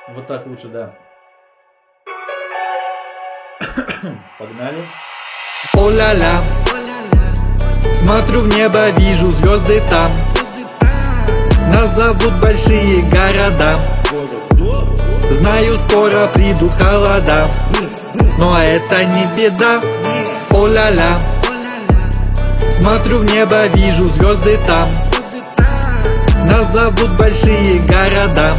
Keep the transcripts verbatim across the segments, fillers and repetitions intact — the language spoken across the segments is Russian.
Вот так лучше, да. Погнали. О-ля-ля, смотрю в небо, вижу звезды там. Нас зовут большие города. Знаю, скоро придут холода, но это не беда. О-ля-ля, смотрю в небо, вижу звезды там. Нас зовут большие города.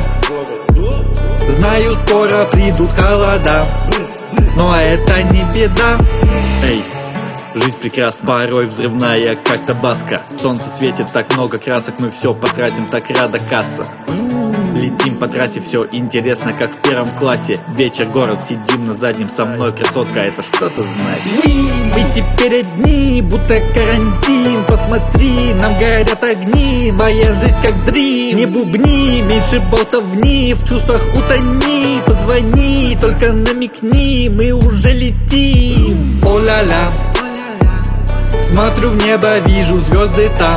Знаю, скоро придут холода, но это не беда. Эй, жизнь прекрасна, порой взрывная, как табаско. Солнце светит, так много красок, мы все потратим, так рада касса. Летим по трассе, все интересно, как в первом классе. Вечер, город, сидим на заднем, со мной красотка, это что-то значит. Мы теперь одни, будто карантин. Посмотри, нам горят огни. Моя жизнь как дрим. Не бубни, меньше болтовни. В чувствах утони. Позвони, только намекни, мы уже летим. О-ля-ля, смотрю в небо, вижу звезды там.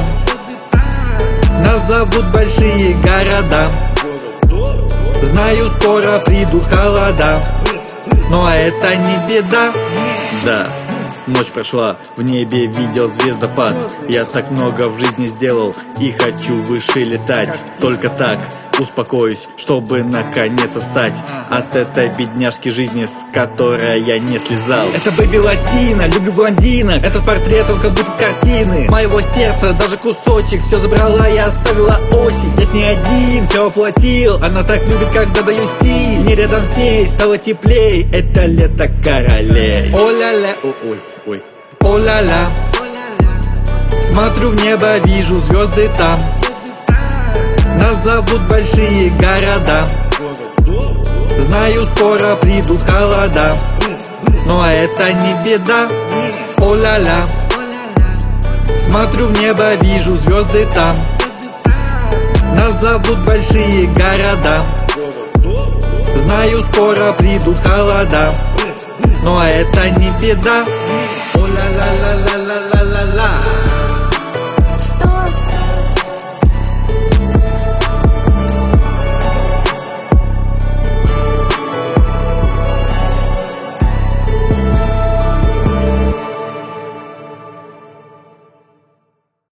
Нас зовут большие города. Знаю, скоро придут холода, но это не беда. Да, ночь прошла, в небе видел звездопад. Я так много в жизни сделал и хочу выше летать. Только так успокоюсь, чтобы наконец-то стать от этой бедняжки жизни, с которой я не слезал. Это Бэби Латина, люблю блондинок. Этот портрет, он как будто с картины. Моего сердца даже кусочек все забрала и оставила осень. Я с ней один, все оплатил. Она так любит, когда даю стиль. Мне рядом с ней стало теплей. Это лето королей. О-ля-ля, Ой, ой. о-ля-ля, смотрю в небо, вижу звезды там. Нас зовут большие города. Знаю, скоро придут холода, но это не беда. О-ля-ля, смотрю в небо, вижу звезды там. Нас зовут большие города. Знаю, скоро придут холода, но это не беда. О-ля-ля-ля-ля.